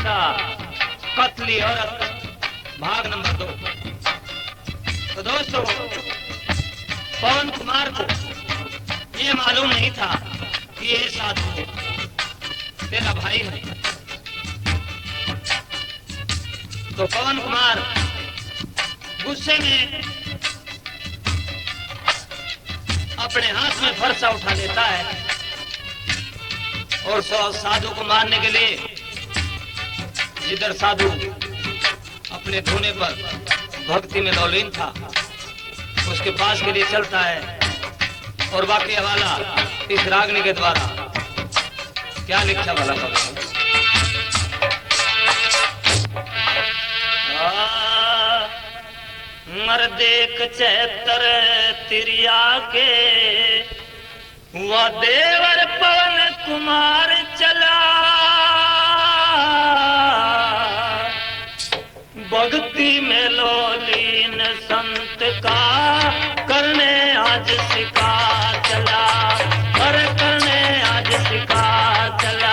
का कत्ली औरत भाग नंबर 2। तो दोस्तों, पवन कुमार को ये मालूम नहीं था कि ये साधु तेरा भाई है। तो पवन कुमार गुस्से में अपने हाथ में फरसा उठा लेता है और साधु को मारने के लिए जिधर साधु अपने धोने पर भक्ति में लौलीन था उसके पास के लिए चलता है और वाकई हवाला इस रागनी के द्वारा क्या लिखा वाला मर देख चैतर तिरिया के वह देवर पवन कुमार चला भक्ति में लोलीन संत का करने आज शिकार चला और करने आज शिकार चला।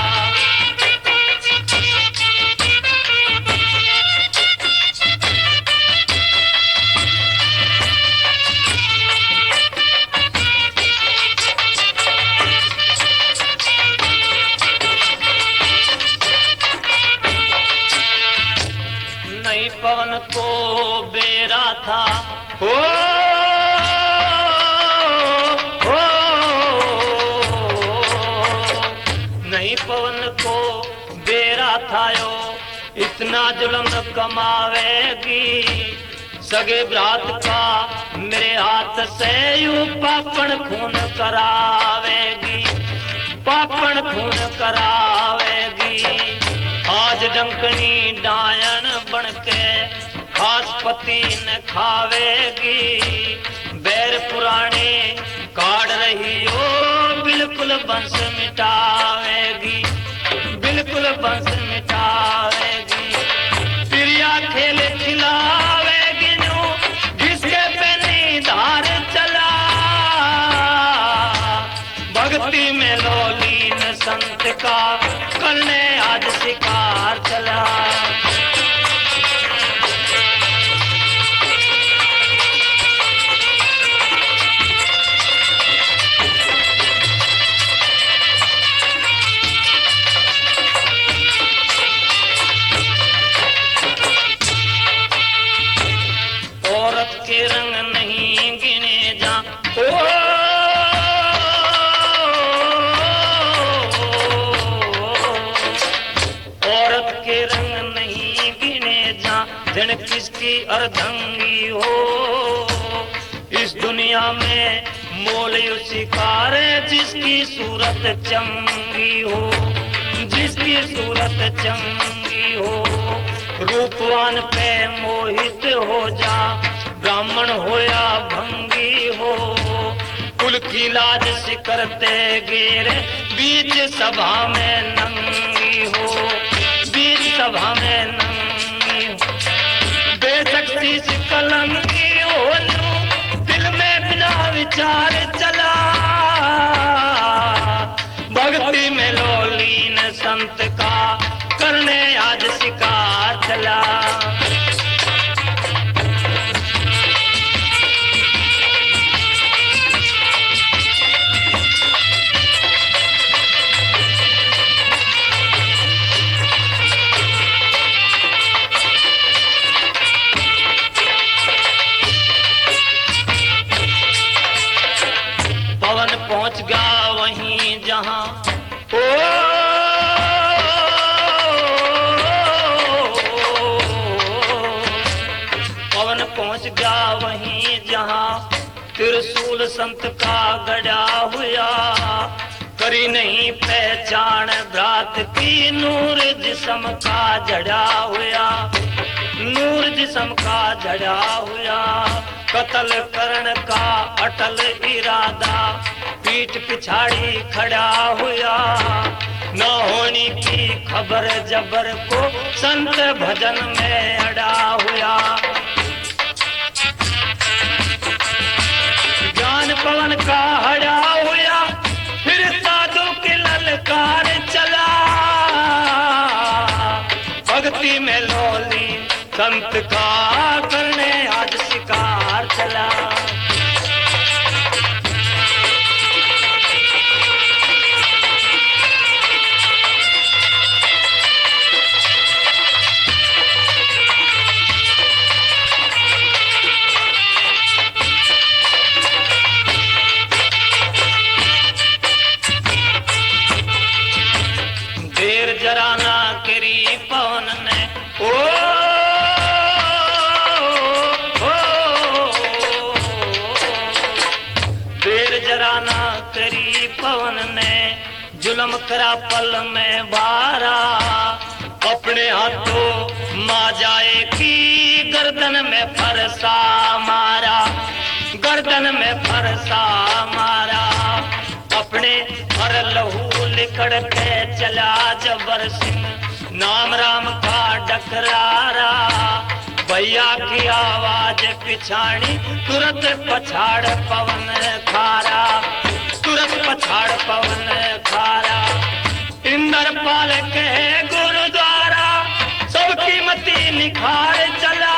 पवन को बेरा था हो नहीं पवन को बेरा था यो इतना जुल्म कमावेगी सगे ब्रात का मेरे हाथ से यू पापण खून करावेगी पापण खून करावेगी। आज डंकनी डायन बनके खासपति न खावेगी बैर पुराने काट रही हो बिल्कुल वंश मिटावेगी बिल्कुल वंश मिटावेगी। प्रिया खेल खिलावेगी नो जिसके पे निधार चला भक्ति में लोलीन संत का करने आज शिकार चला। औरत के रंग नहीं गिने जा जन किसकी अर्धंगी हो इस दुनिया में मोल शिकार जिसकी सूरत चंगी हो जिसकी सूरत चंगी हो। रूपवान पे मोहित हो जा ब्राह्मण हो या भंगी हो कुल की लाज सिकरते गिर बीच सभा में नंगी हो बीच सभा में नंगी हो। बेशक्ति से कलंकी हो दिल में बिना विचार चला भक्ति में लोलीन संत का करने आज शिकार चला। पहुंच गया वहीं जहां पवन पहुंच गया वहीं जहां त्रिशूल संत का गड़ा हुआ करी नहीं पहचान भ्रात की नूर जिस्म का जड़ा हुआ नूर जिस्म का जड़ा हुआ। कत्ल करण का अटल इरादा पीठ पिछाड़ी खड़ा हुआ न होने की खबर जबर को संत भजन में अड़ा हुआ। ज्ञान पवन का हड़ा हुआ फिर साधु की ललकार चला भक्ति में लोली संत का करने आज शिकार चला। देर जरा ना करी पवन ने ओ, देर जरा ना करी पवन ने जुल्म करा पल में बारा। अपने हाथों मा जाए की गर्दन में फरसा मारा, गर्दन में फरसा मारा। अपने हर लहू लिकड़ के चला जबर सिंह नाम राम का डकरारा। भैया की आवाज पिछाड़ी तुरंत पछाड़ पवन खारा, तुरंत पछाड़ पवन खारा। इंद्रपाल के गुरुद्वारा सबकी मती निखार चला।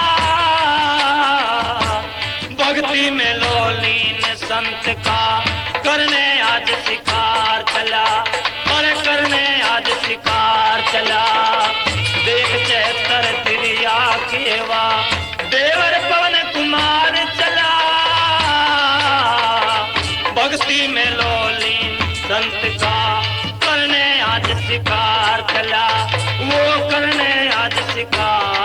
भक्ति में लोलीन संत का करने आज शिकार चला, और करने आज शिकार चला। देख चैतर तिरिया केवा देवर पवन कुमार चला। भक्ति में लोलीन संत का करने आज शिकार चला, वो करने आज शिकार